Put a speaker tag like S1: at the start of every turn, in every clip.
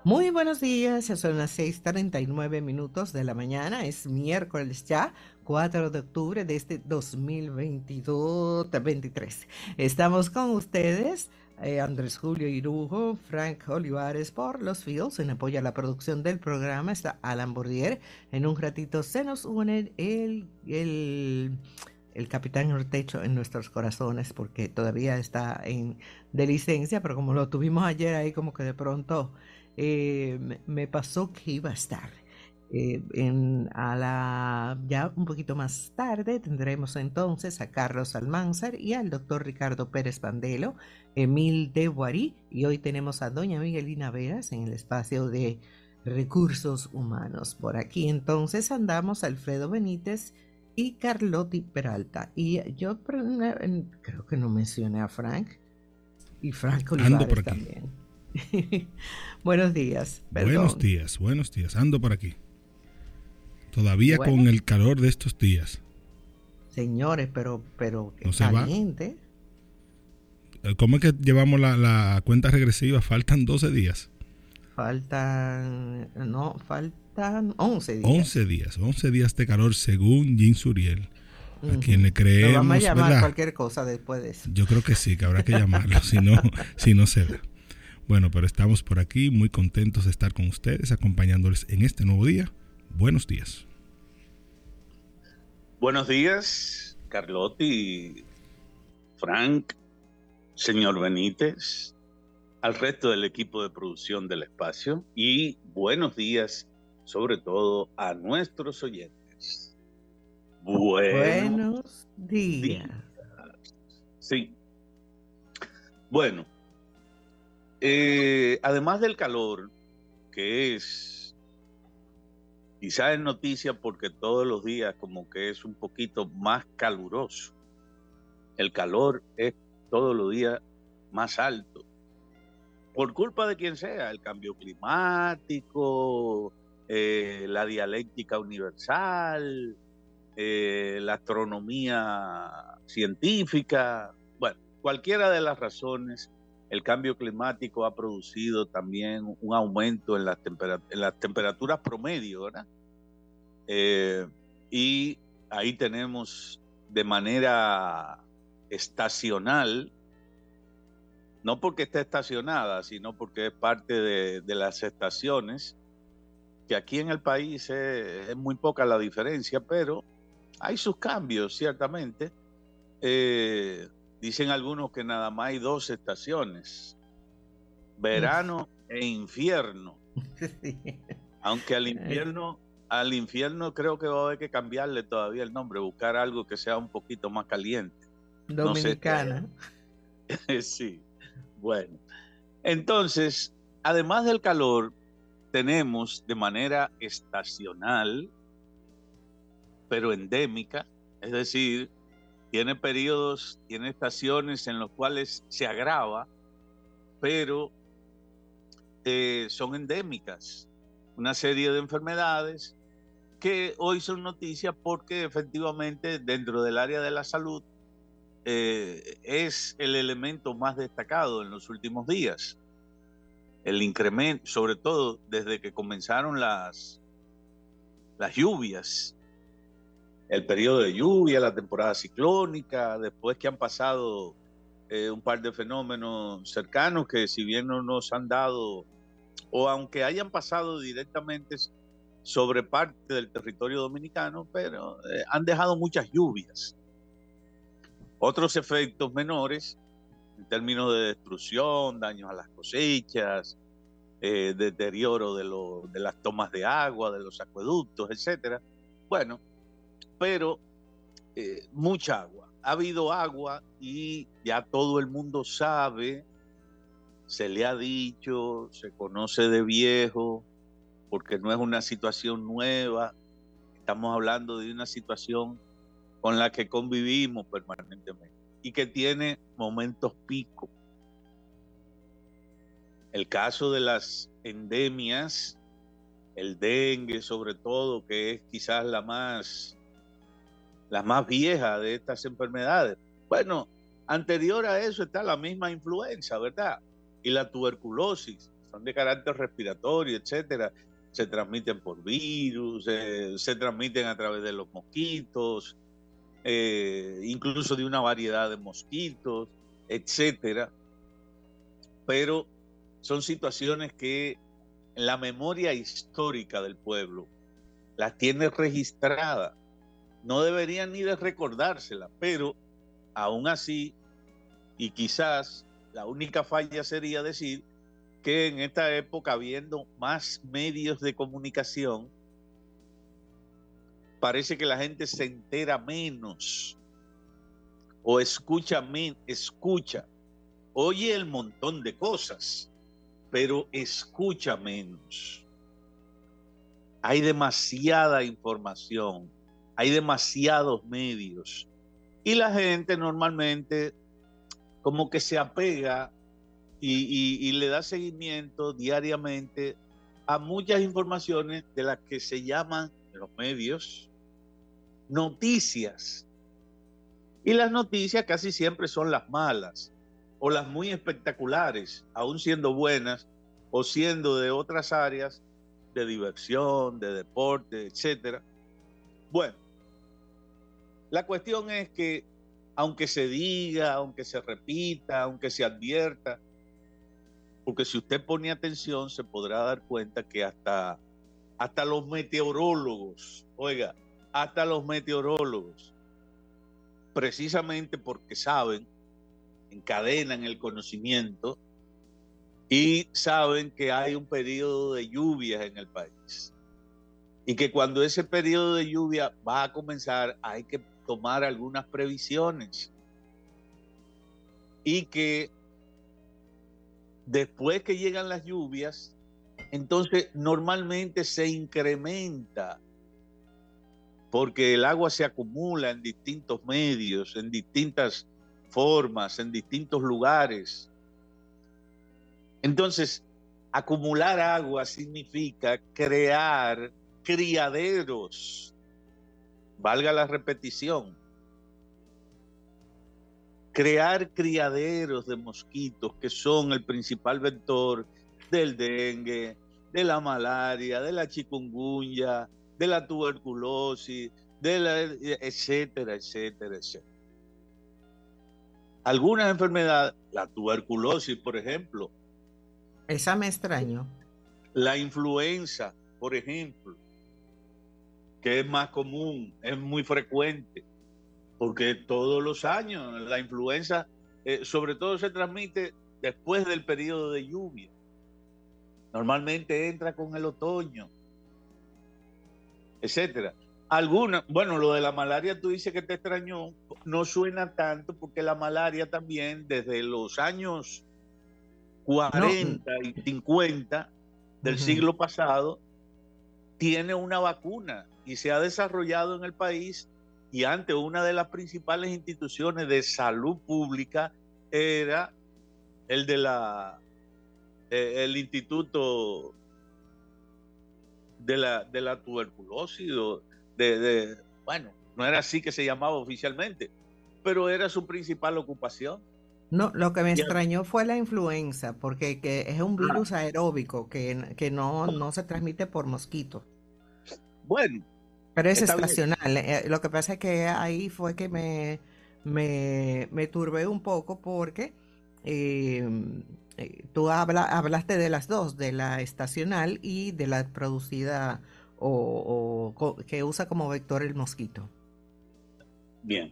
S1: Muy buenos días, ya son las 6:39 de la mañana, es miércoles ya, 4 de octubre de este 2022-23. Estamos con ustedes, Andrés Julio Irujo, Frank Olivares por los Fields, en apoyo a la producción del programa está Alan Bourdier. En un ratito se nos une el capitán Ortecho en nuestros corazones porque todavía está de licencia, pero como lo tuvimos ayer ahí como que de pronto me pasó que iba a estar. Ya un poquito más tarde tendremos entonces a Carlos Almanzar y al doctor Ricardo Pérez Pandelo, Emil de Boirí, y hoy tenemos a doña Miguelina Veras en el espacio de recursos humanos. Por aquí entonces andamos Alfredo Benítez y Carlotti Peralta. Y yo creo que no mencioné a Frank y Frank
S2: Ando por
S1: Olivares
S2: aquí.
S1: también. Buenos días.
S2: Buenos días. Ando por aquí. Todavía
S1: Bueno,
S2: con el calor de estos días.
S1: señores, pero
S2: No se va.
S1: caliente.
S2: ¿Cómo es que llevamos la cuenta regresiva? Faltan 12 días.
S1: Faltan 11 días.
S2: 11 días de calor según Jean Suriel. A quien le
S1: Lo
S2: creemos,
S1: vamos a llamar
S2: ¿verdad?
S1: cualquier cosa después de eso.
S2: Yo creo que sí, que habrá que llamarlo, si no se da. Bueno, pero estamos por aquí muy contentos de estar con ustedes, acompañándoles en este nuevo día. Buenos días.
S3: Buenos días, Carlotti, Frank, señor Benítez, al resto del equipo de producción del espacio y buenos días, sobre todo, a nuestros oyentes.
S1: Buenos días.
S3: Sí. Bueno, además del calor, que quizás es noticia porque todos los días como que es un poquito más caluroso. El calor es todos los días más alto. Por culpa de quien sea, el cambio climático, la dialéctica universal, la astronomía científica. Bueno, cualquiera de las razones, el cambio climático ha producido también un aumento en las temperaturas promedio, ¿verdad? Y ahí tenemos de manera estacional, no porque esté estacionada, sino porque es parte de las estaciones, que aquí en el país es muy poca la diferencia, pero hay sus cambios, ciertamente. Dicen algunos que nada más hay 2 estaciones, verano e infierno.
S1: Sí.
S3: Aunque al infierno creo que va a haber que cambiarle todavía el nombre, buscar algo que sea un poquito más caliente.
S1: Dominicana.
S3: No sé. Sí, bueno. Entonces, además del calor, tenemos de manera estacional, pero endémica, es decir, tiene periodos, tiene estaciones en los cuales se agrava, pero son endémicas. Una serie de enfermedades que hoy son noticias porque efectivamente dentro del área de la salud es el elemento más destacado en los últimos días. El incremento, sobre todo desde que comenzaron las lluvias, el periodo de lluvia, la temporada ciclónica, después que han pasado un par de fenómenos cercanos que si bien no nos han dado, o aunque hayan pasado directamente sobre parte del territorio dominicano, pero han dejado muchas lluvias. Otros efectos menores, en términos de destrucción, daños a las cosechas, deterioro de las tomas de agua, de los acueductos, etcétera. Bueno, pero mucha agua. Ha habido agua y ya todo el mundo sabe, se le ha dicho, se conoce de viejo, porque no es una situación nueva. Estamos hablando de una situación con la que convivimos permanentemente y que tiene momentos pico. El caso de las endemias, el dengue sobre todo, que es quizás la más vieja de estas enfermedades. Bueno, anterior a eso está la misma influenza, ¿verdad? Y la tuberculosis, son de carácter respiratorio, etcétera, se transmiten por virus, se transmiten a través de los mosquitos, incluso de una variedad de mosquitos, etcétera. Pero son situaciones que la memoria histórica del pueblo las tiene registradas. No deberían ni de recordárselas, pero aún así, y quizás la única falla sería decir que en esta época, habiendo más medios de comunicación, parece que la gente se entera menos o escucha menos, oye el montón de cosas, pero escucha menos. Hay demasiada información, hay demasiados medios y la gente normalmente como que se apega y le da seguimiento diariamente a muchas informaciones de las que se llaman en los medios noticias. Y las noticias casi siempre son las malas o las muy espectaculares, aún siendo buenas o siendo de otras áreas de diversión, de deporte, etcétera. Bueno, la cuestión es que aunque se diga, aunque se repita, aunque se advierta, porque si usted pone atención se podrá dar cuenta que hasta los meteorólogos, oiga, hasta los meteorólogos, precisamente porque saben, encadenan el conocimiento y saben que hay un periodo de lluvias en el país y que cuando ese periodo de lluvia va a comenzar hay que tomar algunas previsiones y que después que llegan las lluvias, entonces normalmente se incrementa porque el agua se acumula en distintos medios, en distintas formas, en distintos lugares. Entonces, acumular agua significa crear criaderos, valga la repetición, crear criaderos de mosquitos que son el principal vector del dengue, de la malaria, de la chikungunya, de la tuberculosis, etcétera, etcétera, etcétera. Algunas enfermedades, la tuberculosis, por ejemplo.
S1: Esa me extraño.
S3: La influenza, por ejemplo, que es más común, es muy frecuente, porque todos los años la influenza, sobre todo se transmite después del periodo de lluvia. Normalmente entra con el otoño, etcétera. Algunas, bueno, lo de la malaria tú dices que te extrañó, no suena tanto porque la malaria también desde los años 40 y 50 del siglo pasado tiene una vacuna y se ha desarrollado en el país, y antes una de las principales instituciones de salud pública era el Instituto de la Tuberculosis, bueno, no era así que se llamaba oficialmente, pero era su principal ocupación.
S1: No, lo que me extrañó fue la influenza, porque es un virus aeróbico que no se transmite por mosquitos.
S3: Bueno.
S1: Pero es estacional. Lo que pasa es que ahí fue que me turbé un poco porque tú hablaste de las dos, de la estacional y de la producida o que usa como vector el mosquito.
S3: Bien.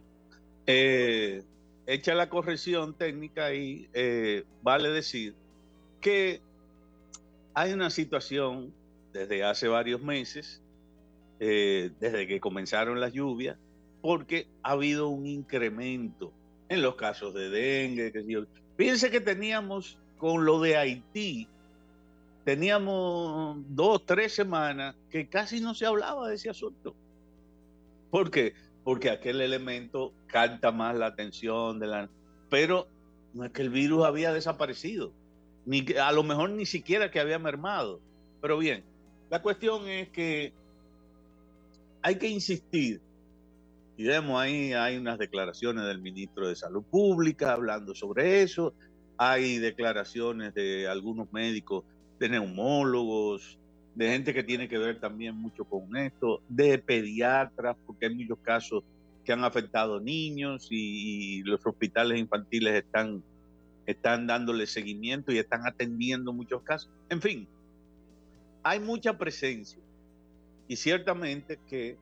S3: Hecha la corrección técnica y vale decir que hay una situación desde hace varios meses, desde que comenzaron las lluvias, porque ha habido un incremento en los casos de dengue. Fíjense que teníamos con lo de Haití, teníamos 2-3 semanas que casi no se hablaba de ese asunto. ¿Por qué? Porque aquel elemento capta más la atención pero no es que el virus había desaparecido, a lo mejor ni siquiera que había mermado. Pero bien, la cuestión es que hay que insistir, y vemos ahí, hay unas declaraciones del ministro de Salud Pública hablando sobre eso, hay declaraciones de algunos médicos de neumólogos, de gente que tiene que ver también mucho con esto, de pediatras, porque hay muchos casos que han afectado niños y los hospitales infantiles están dándole seguimiento y están atendiendo muchos casos. En fin, hay mucha presencia y ciertamente que,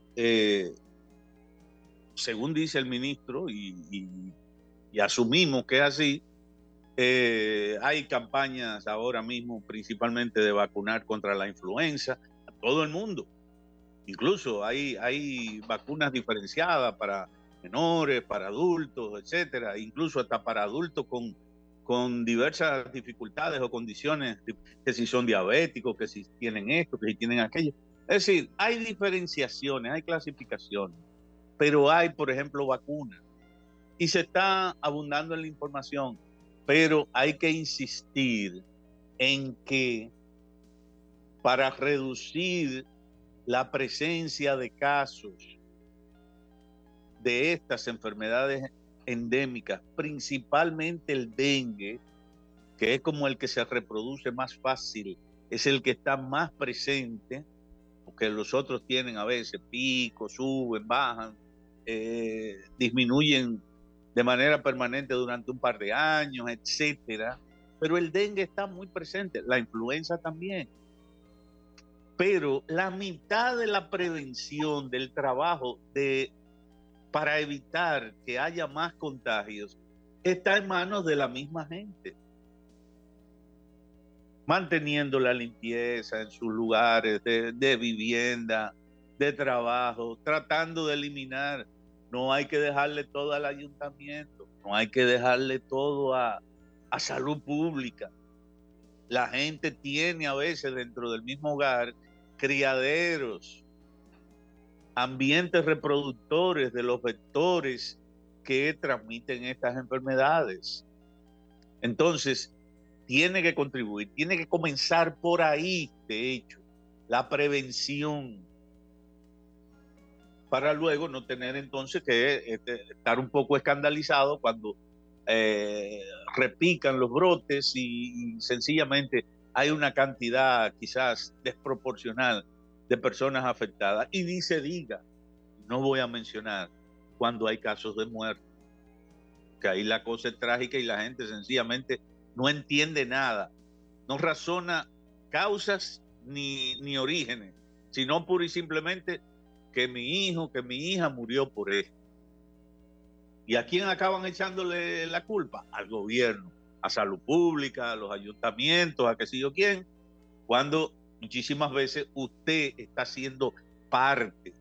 S3: según dice el ministro, y asumimos que es así, hay campañas ahora mismo principalmente de vacunar contra la influenza a todo el mundo. Incluso hay vacunas diferenciadas para menores, para adultos, etcétera, incluso hasta para adultos con diversas dificultades o condiciones, que si son diabéticos, que si tienen esto, que si tienen aquello. Es decir, hay diferenciaciones, hay clasificaciones, pero hay, por ejemplo, vacunas y se está abundando en la información, pero hay que insistir en que para reducir la presencia de casos de estas enfermedades endémicas, principalmente el dengue, que es como el que se reproduce más fácil, es el que está más presente, porque los otros tienen a veces picos, suben, bajan, disminuyen de manera permanente durante un par de años, etcétera. Pero el dengue está muy presente, la influenza también. Pero la mitad de la prevención del trabajo para evitar que haya más contagios está en manos de la misma gente. Manteniendo la limpieza en sus lugares de vivienda, de trabajo, tratando de eliminar. No hay que dejarle todo al ayuntamiento, no hay que dejarle todo a salud pública. La gente tiene a veces dentro del mismo hogar criaderos, ambientes reproductores de los vectores que transmiten estas enfermedades. Entonces, tiene que contribuir, tiene que comenzar por ahí, de hecho, la prevención, para luego no tener entonces que estar un poco escandalizado cuando repican los brotes y sencillamente hay una cantidad quizás desproporcional de personas afectadas. Y ni se diga, no voy a mencionar cuando hay casos de muerte, que ahí la cosa es trágica y la gente sencillamente no entiende nada, no razona causas ni orígenes, sino pura y simplemente que mi hijo, que mi hija murió por esto. ¿Y a quién acaban echándole la culpa? Al gobierno, a salud pública, a los ayuntamientos, a qué sé yo quién, cuando muchísimas veces usted está siendo parte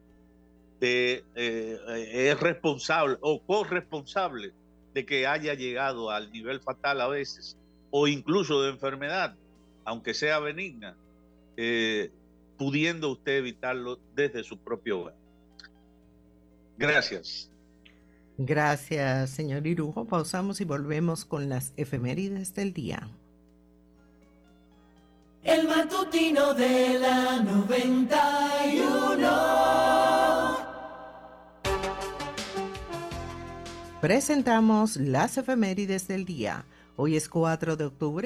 S3: es responsable o corresponsable de que haya llegado al nivel fatal a veces, o incluso de enfermedad, aunque sea benigna, pudiendo usted evitarlo desde su propio hogar. Gracias.
S1: Gracias, señor Irujo. Pausamos y volvemos con las efemérides del día.
S4: El matutino de la 91.
S1: Presentamos las efemérides del día. Hoy es 4 de octubre.